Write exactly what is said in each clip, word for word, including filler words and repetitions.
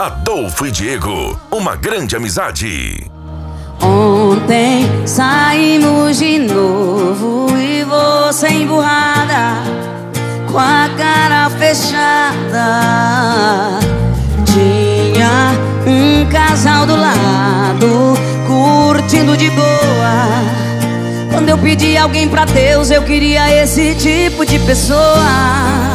Adolfo e Diego, uma grande amizade. Ontem saímos de novo e você emburrada, com a cara fechada. Tinha um casal do lado, curtindo de boa. Quando eu pedi alguém pra Deus, eu queria esse tipo de pessoa.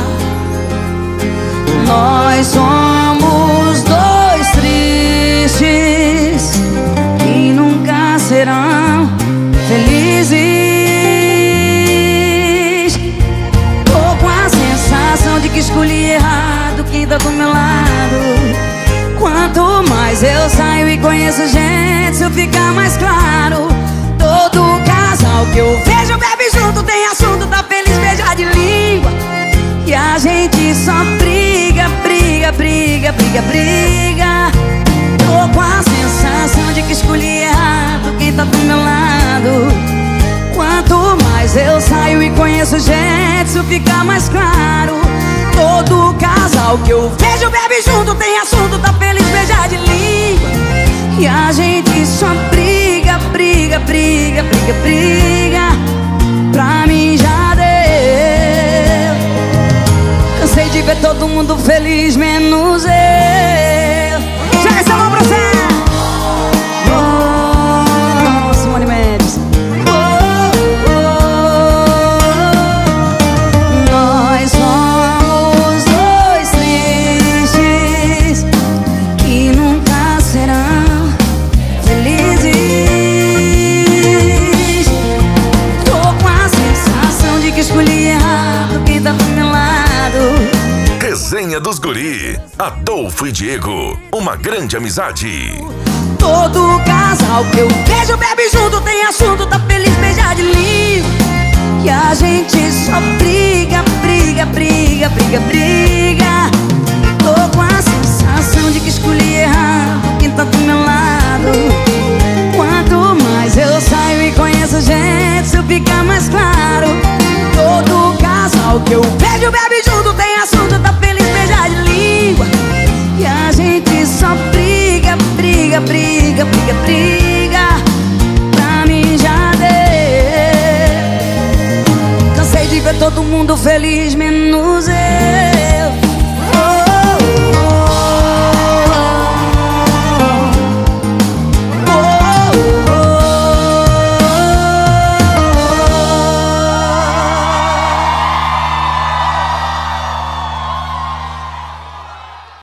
Nós somos dois tristes que nunca serão felizes. Tô com a sensação de que escolhi errado quem tá do meu lado. Quanto mais eu saio e conheço gente, isso fica mais claro. Todo casal que eu vejo bebe junto, tem assunto, tá feliz, beija de língua. E a gente só briga, briga, briga, briga, briga. Tô com a sensação de que escolhi errado quem tá do meu lado. Quanto mais eu saio e conheço gente, isso fica mais claro. Todo casal que eu vejo bebe junto, tem assunto, tá feliz, beija de língua. E a gente só briga, briga, briga, briga, briga. Pra mim já deu. Cansei de ver todo mundo feliz, menos eu. Joga essa mão pra você. Oh, Simone Mendes. Oh, oh, oh. Nós somos dois tristes que nunca serão felizes. Tô com a sensação de que escolhi errado quem tá do meu lado. Resenha dos Guri, Adolfo e Diego, uma grande amizade. Todo casal que eu vejo bebe junto, tem assunto, tá feliz, beija de língua. E a gente só briga, briga, briga, briga, briga. Tô com a sensação de que escolhi errado quem tá do meu lado. Quanto mais eu saio e conheço gente, isso fica mais claro. Todo casal que eu vejo bebe junto, tem assunto, tá feliz, beija de língua. E a gente só briga, briga, briga, briga, briga. Pra mim já deu. Cansei de ver todo mundo feliz, menos eu.